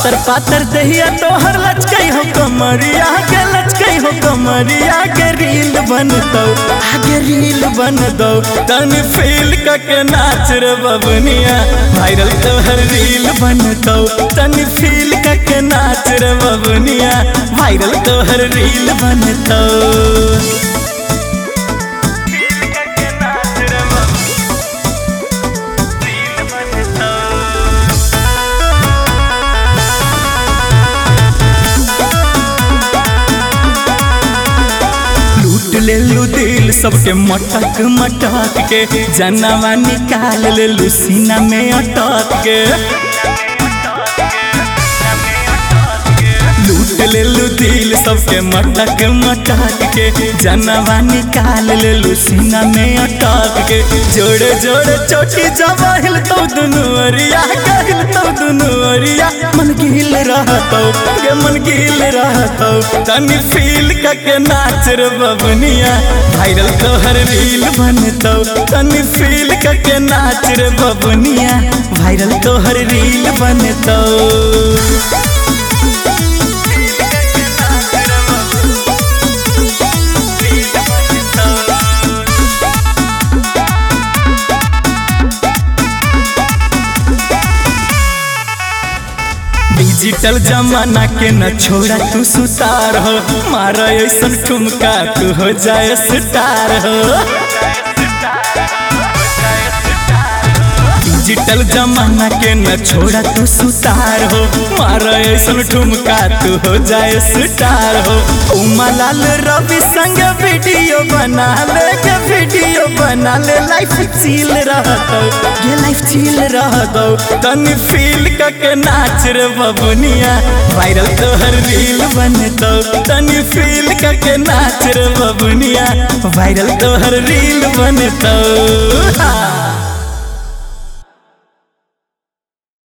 पातर पातर दहिया तोहर लचकई हो कमरिया के लचकई हो कमरिया के रील बनतौ आगे रील बन दो तन फील के नाच रे बबनिया वायरल तोहर रील बनतौ तन फील के नाच रे बबनिया वायरल तोहर रील बनतौ। ले लू दिल सबके मटक मटक के जनवा निकाल ले लू सीना में अटक के लूट ले लू दिल सबके मटक मटक के जनवा निकाल ले लू सीना में अटक के जोड़े जोड़े चोटी जवा हिलतौ दुनू अरिया हिलतौ दुनू अरिया मन गिल रहतौ गे मन गिल रहतौ तनी फील के नाच रे बबनिया वायरल तोहर रील बनतौ तनी फील के नाच रे बबनिया वायरल तोहर रील बनतौ। डिजिटल जमाना के न छोड़ा तू सुतार हो मारा ऐसन ठुमका तू हो जाए स्टार हो। डिजिटल जमाना के न छोड़ा तू सुतार हो मारा ऐसन ठुमका तू हो जाए स्टार हो। उमा लाल रवि संग वीडियो बना ले के वीडियो बना ले लाइफ चिल रहतौ ये लाइफ चिल रहतौ तनी फील के नाच रे बबनिया वायरल तोहर रील बनतौ तनी फील के नाच रे बबनिया वायरल तोहर रील बनतौ।